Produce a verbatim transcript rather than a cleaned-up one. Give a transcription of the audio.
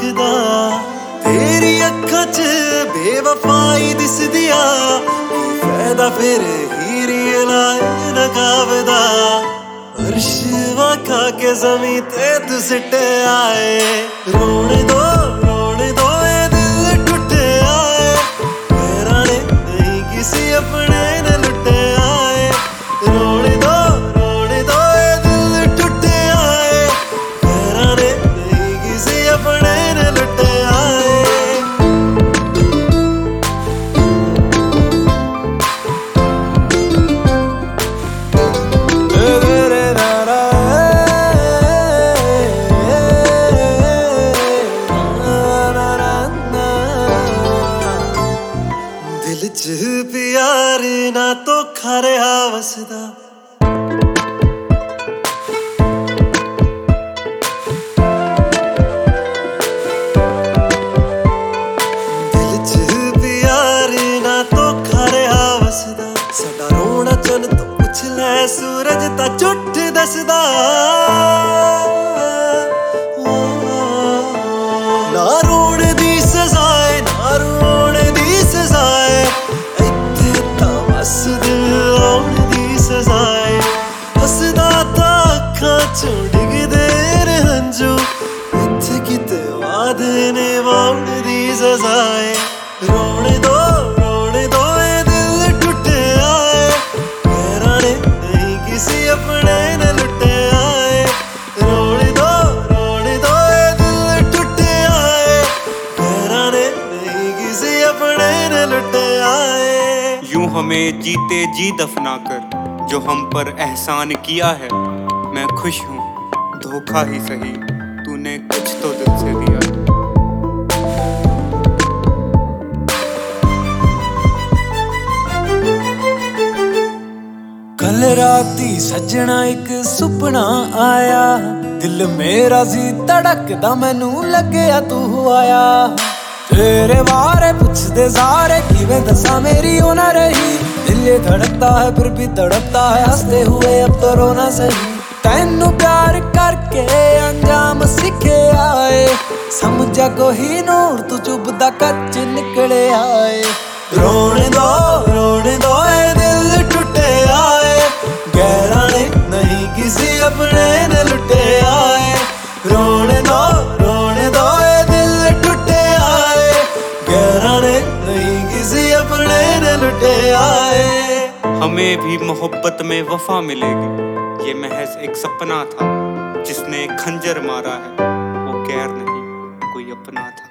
आखदा तेरी अक्खां च बेवफाई दिसदी आ की फायदा फिर हीरी लाए नकाबदा अर्श वाखा के ज़मीं ते तू सिट्टे आए रोने दो रोने दो ए दिल टुटे आए मेरा ने नहीं किसी अपने ने लुटे आए रोने दो रोने दो ए दिल टुटे आए मेरा ने नहीं किसी अपने ने लुटे आए दिल च प्यार ना धोखा रहा वसदा दिल च प्यार ना धोखा रहा वसदा साडा रोना चन तो पुछ लै सूरज ता झूठ दसदा ना रोने दी सजाए ना रोने दी सजाए इत्थे तां बस दिल औण दी सजाए हसदा तां अक्खां चों डिगदे ने हंझू इत्थे किते वादे ने वाउण दी सजाए रोने दो रोने दो ए दिल टुटे आए मेरा ने नहीं किसी अपने ने लुटे आए रोने दो रोने दो ए दिल टुटे आए मेरा ने नहीं किसी अपने ने लुटे आए यूं हमें जीते जी दफना कर जो हम पर एहसान किया है मैं खुश हूँ धोखा ही सही तूने कुछ तो दिल से दिया है। कल राती सजना एक सुपना आया दिल मेरा सी धड़कदा मैनू लग्या तू आया तेरे बारे पुछदे सारे किवें दसा मेरी हो ना रही दिल ये धड़कता है फिर भी तड़पता है हंसते हुए अब तो रोना सही तैनू प्यार करके अंजाम सीखे आए समझा कोई नूर तू चुभदा कच्च निकले आए रोने दो रोने दो ए दिल टुटे आए गहरा ने नहीं किसी अपने ने लुटे आए रोने दो रोने दो ए दिल टुटे आए गहरा ने नहीं किसी अपने ने लुटे आए हमें भी मोहब्बत में वफा मिलेगी ये महज एक सपना था जिसने खंजर मारा है वो गैर नहीं कोई अपना था।